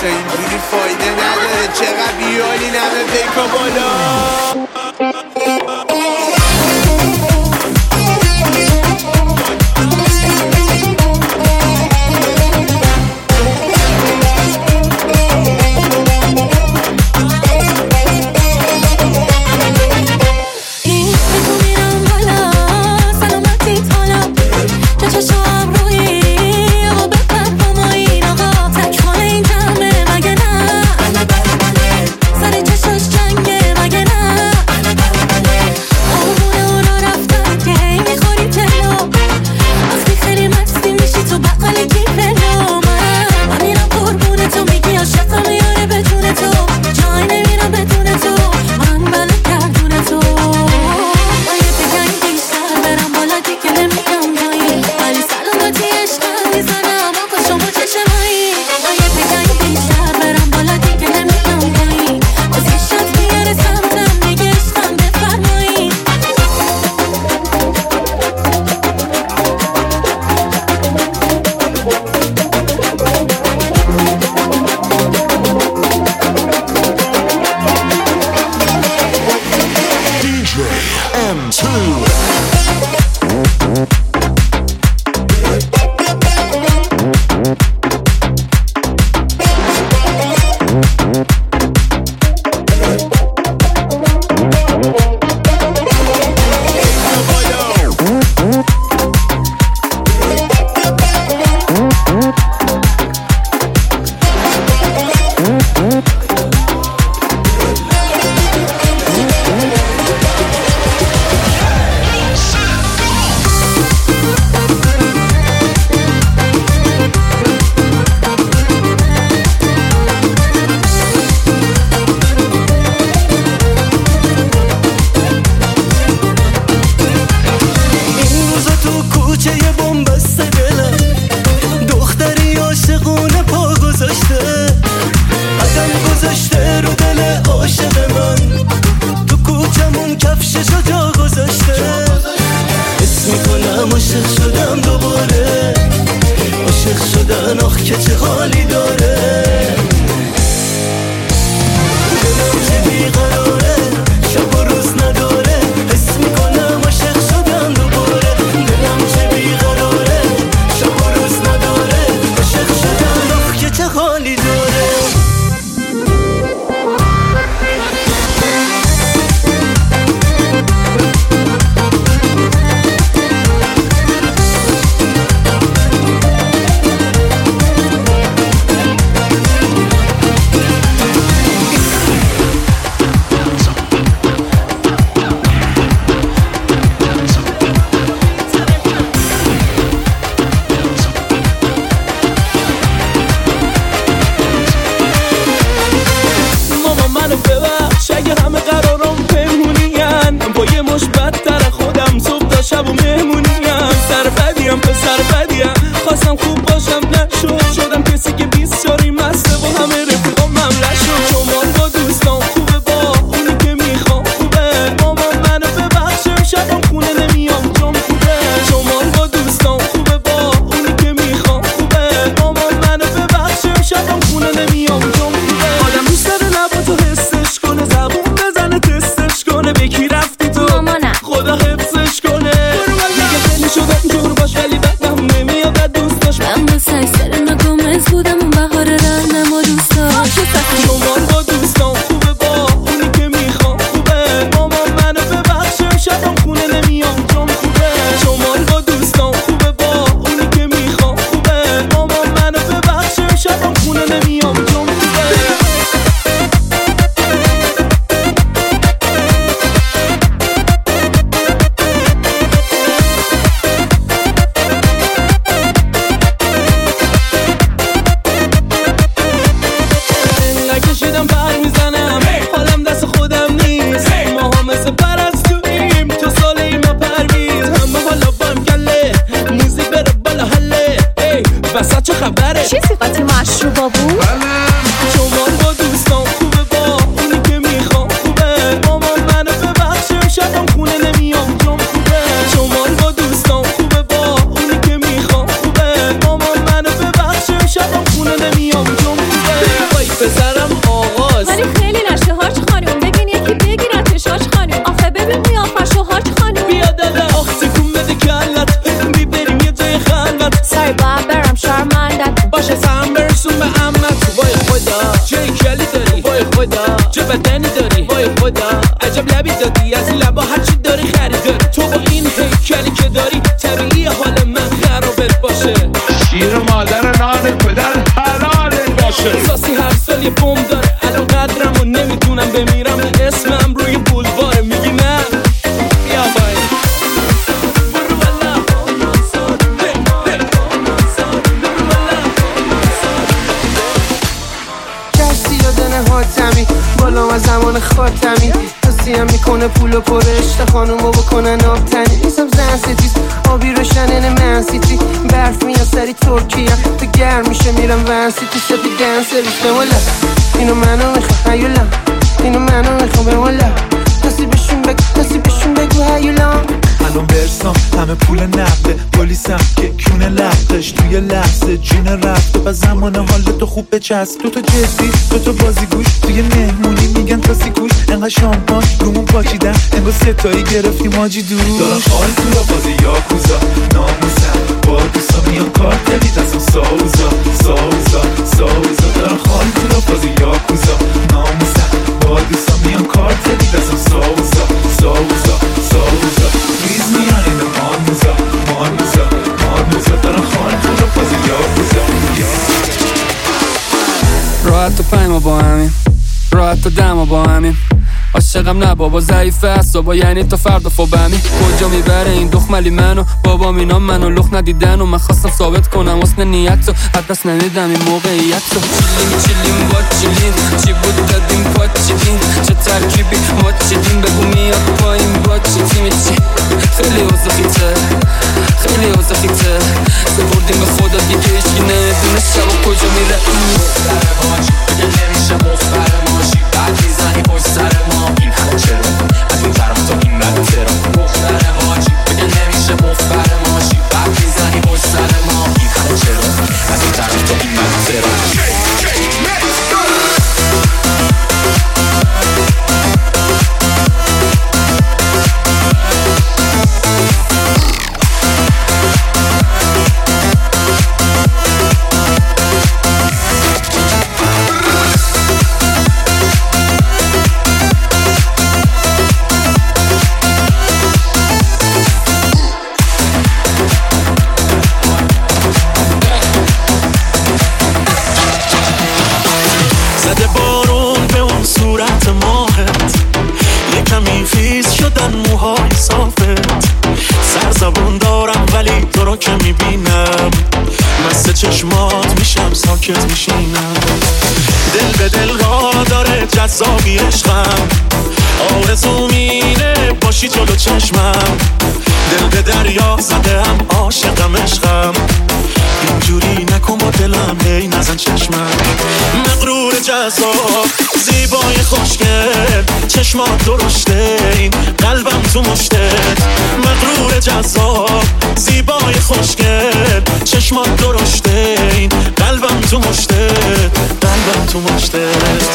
بچه اینجوری فایده نداره، چقدر بیالی نمه پیکا بالا. خدا چه بدنی داری وای خدا عجب لبی دادی از این لبا هرچی داری خریداری تو با این هیکلی که داری طبیعی حال من خرابت باشه شیر مادر نان پدر حلالت باشه احساسی هر سال یه بوم داره الان قدرم و نمیدونم بمیرم اسمم روی بولواره میگی نه بیا بای حاتمی بالا از زمان خاتمی حسیم میکنه پولو پرشت خانومو بکنن آبتنی نیستم زن ستیز آبی روشنن من سیتی برف میاد سری ترکیه تو گرم میشه میرم ون سیتی سپی دن سرویس بمولا اینو منو میخوام هیولا اینو منو میخوام بمولا نصیبشون بگو هیولا الان برسام همه پول نقده پلیسم که کونه لختش توی لحظه جون رفته و زمان حال تو خوب بچسب تو جدی تو بازیگوش توی مهمونی میگن تاسی کوش انقدر شامپان رومون پاچیدن انگار ستایی گرفتیم آجی دوش دارم حال تو را بازی یاکوزا ناموسم با دوستا میان کارتلی دستم ساوزا دارم حال تو را بازی یاکوزا ناموسم با دوستا میان کارتلی دستم ساوزا ریز میان این مارموزا دارم حال تو را بازی یاکوزا راحت و پیما با همین راحت و دما با همین عاشقم نه بابا ضعیفه اعصابا یعنی تا فردا فوبمی کجا میبره این دخملی منو بابام اینا منو لخ ندیدن و من خواستم ثابت کنم حسن نیت رو حد دست نمیدم این موقعیت رو چیلیم با چیلین چی بود دادیم پاچیدین چه ترکیبی ما چیدیم بگو میاد پایین با چی تیمی چی خیلی اوزا خیته سپردیم به خدا دیگه اشکی نمیدونه شب و کجا میره مفتره ماچی بگه نمیشه مفتره ماشی بعد میزنی پشت سر ما این همه چرا از این طرف تا این مدو ترا مفتره ماچی بگه نمیشه مفتره ماشی بعد میزنی پشت سر ما این همه چرا از این طرف تا این مدو ترا چشمات میشم ساکت میشینم دل به دل را داره جذابی عشقم آرزوم اینه باشی جلو چشمم دل به دریا زده هم عاشقم عشقم اینجوری نکن با دلم هی نزن چشمم مغرور جذاب زیبای خوشگل چشمات درشته این قلبم تو مشتت مغرور جذاب زیبای خوشگل چشمات درشته این قلبم تو مشتت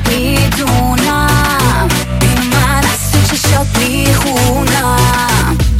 میخونم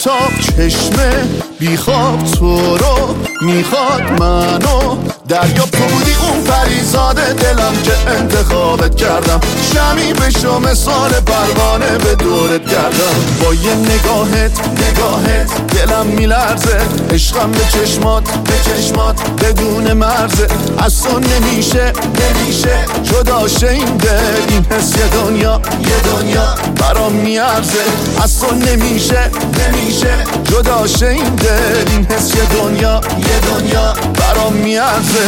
آفتاب چشمه بیخواب تو رو میخواد منو دریا تو بودی اون پریزاد دلم که انتخابت کردم شمی بشو مثال پروانه به دورت کردم با یه نگاهت دلم میلرزه عشقم به چشمات بدون مرزه از تو نمیشه جدا شه این دل این حس یه دنیا برام میارزه از تو نمیشه جدا شه این دل این حس یه دنیا برام میارزه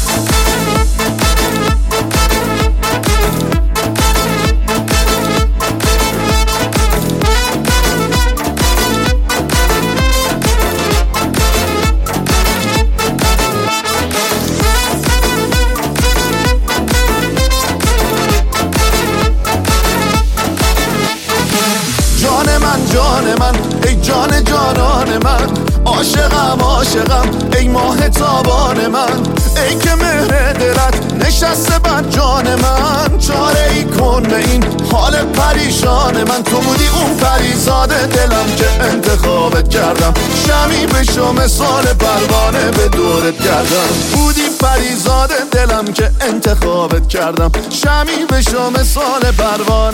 جان من ای جان جانان من عاشقم ای ماه تابان من ای که مهر دلت نشسته بر جان من چاره ای کن به این حال پریشان من تو بودی اون پریزاد دلم که انتخابت کردم شمی بشو مثال پروانه به دورت کردم بودی پریزاد دلم که انتخابت کردم شمی بشو مثال پروانه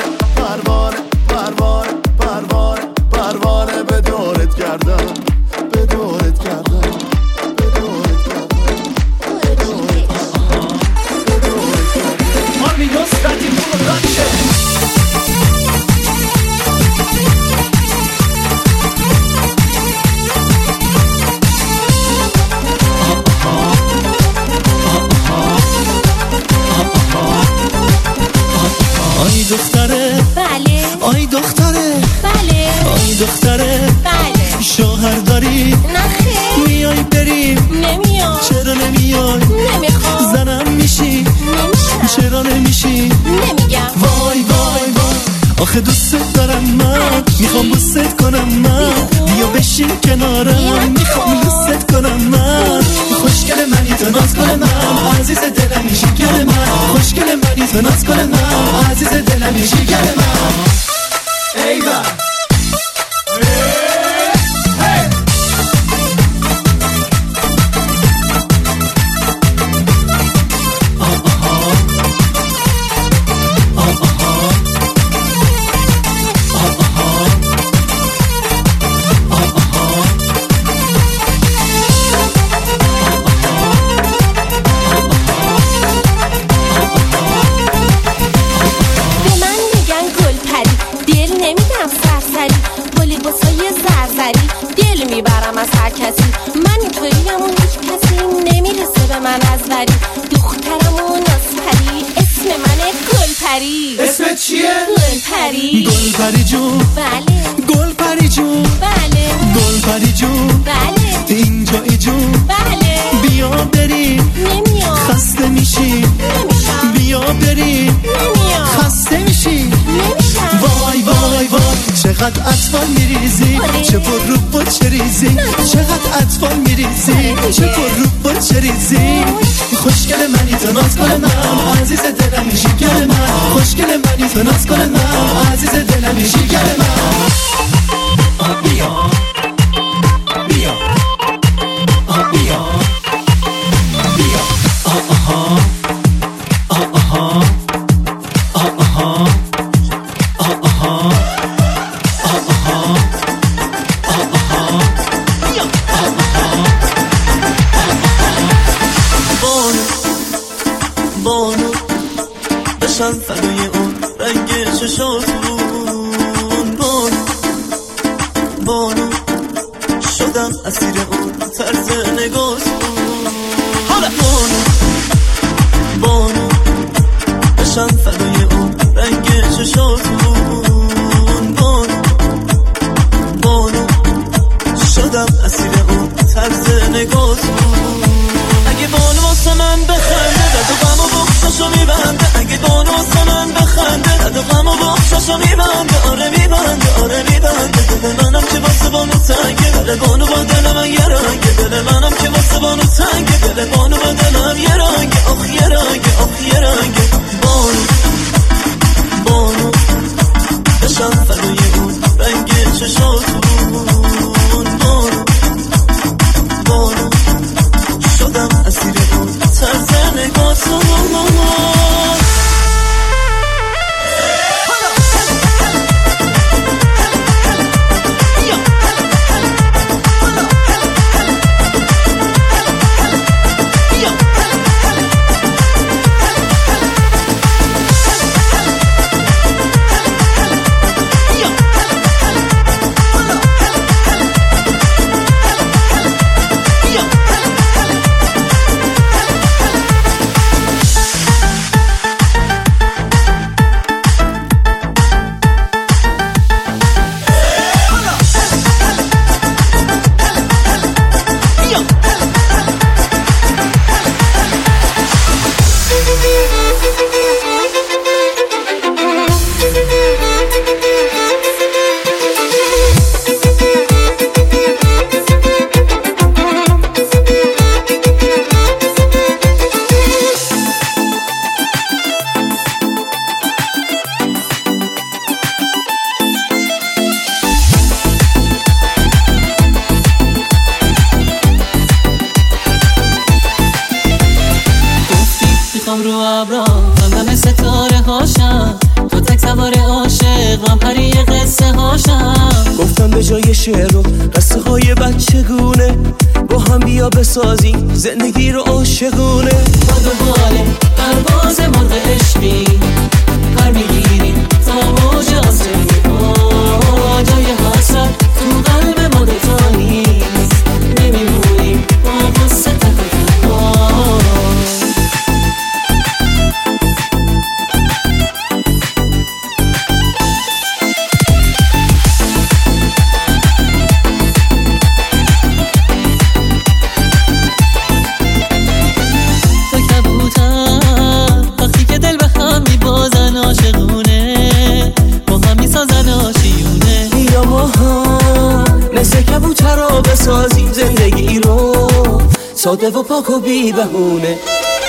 به دورت کردم آی دختره بله آی دختره بله آی دختره بله شوهر داری نخیر میای بریم نمیام چرا نمیای نمیخوام زنم میشی نمیشم چرا نمیشی نمیگم وای آخه دوست دارم من میخوام بوست کنم من بیا بشین کنارم میخوام دوست کنم من خوشگل منی تو ناز کن من عزیز دلم شکر من خوشگل منی تو ناز کن من عزیز دلم شکر من ایوه میبرم از هر کسی من اینطوریم و هیچ کسی نمیرسه به من از وری دخترم و نازپری اسم منه گلپری اسمت چیه؟ گلپری گلپری جون بله گلپری جون بله گلپری جون بله اینجایی جون بله بیا بریم نمیام خسته میشی نمیشم بیا بریم نمیام خسته میشی نمیشم وای چقدر اطفال میریزی چه پر رو بود چه ریزی چقدر اطفال میریزی چه پر رو بود چه ریزی خوشگل منی تو ناز کن من عزیز دلم شکر من خوشگل منی تو ناز کن من عزیز دلم شکر من بیا بیا بیا بیا آها آها آها بانو بشن فدای اون رنگ چشاتون بانو شدم اسیر اون طرز نگاهتون بانو بشن فدای اون رنگ چشاتون بانو شدم اسیر اون طرز نگاهتون اگه بانو واسه من بخنده دد و غم و بخشاشو میبنده اگه بانو واسه من بخنده دد و غم و بخشاشو میبنده آره میبنده دل منم که واسه بانو تنگه دل بانو با دل من یه رنگه دل منم که واسه بانو تنگه دل بانو با دلم یه رنگه آخ یه رنگه بانو بشن فدای اون رنگ چشاتون میام رو ابرا من ستاره هاشم تو تک سوار عاشق من پری قصه هاشم گفتم به جای شعر و قصه های بچگونه با هم بیا بسازیم زندگی رو عاشقونه با دوباره پرواز مرغ عشقی پر میگیریم تا موج آسمونی جای حسرت تو قلب ما دوتا نیست نمیمونیم با قصه بسازیم زندگی رو ساده و پاک و بی بهونه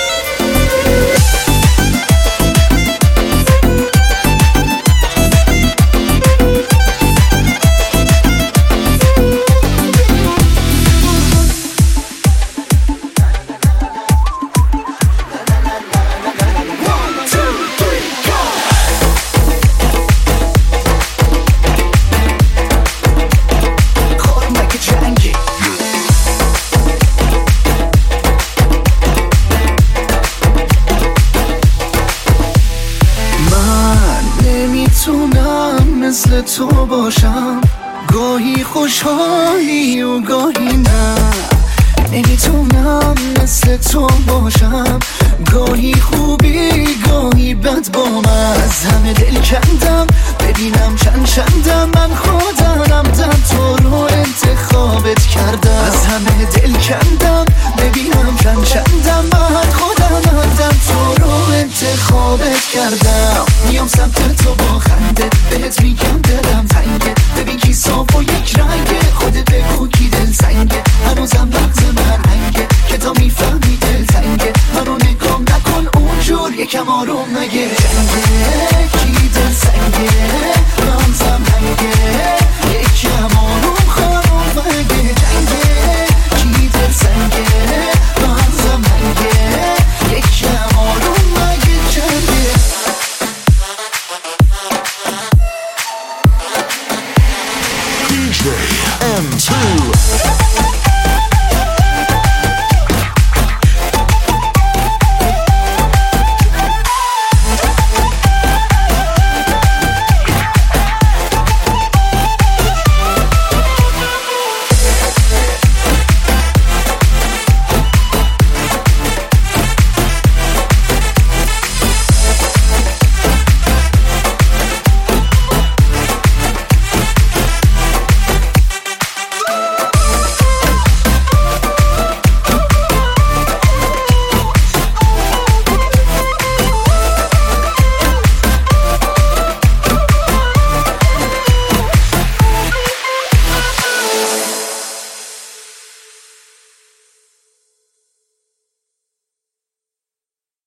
مثل تو باشم گاهی خوشحالی و گاهی نه نمیتونم مثل تو باشم گاهی خوبی گاهی بد با من از همه دل کندم ببینم چندم من خودم تو رو انتخابت کردم از همه دل کندم ببینم چندم من خودم تو رو انتخابت کردم میام سمت تو با خنده بهت میگم دلم تنگه ببین کی صاف و یک رنگه خودت بگو کی دل سنگه هنوزم مغز من هنگه که تا میفهمی دل تنگه منو نگام نکن اونجور یکم آروم نگه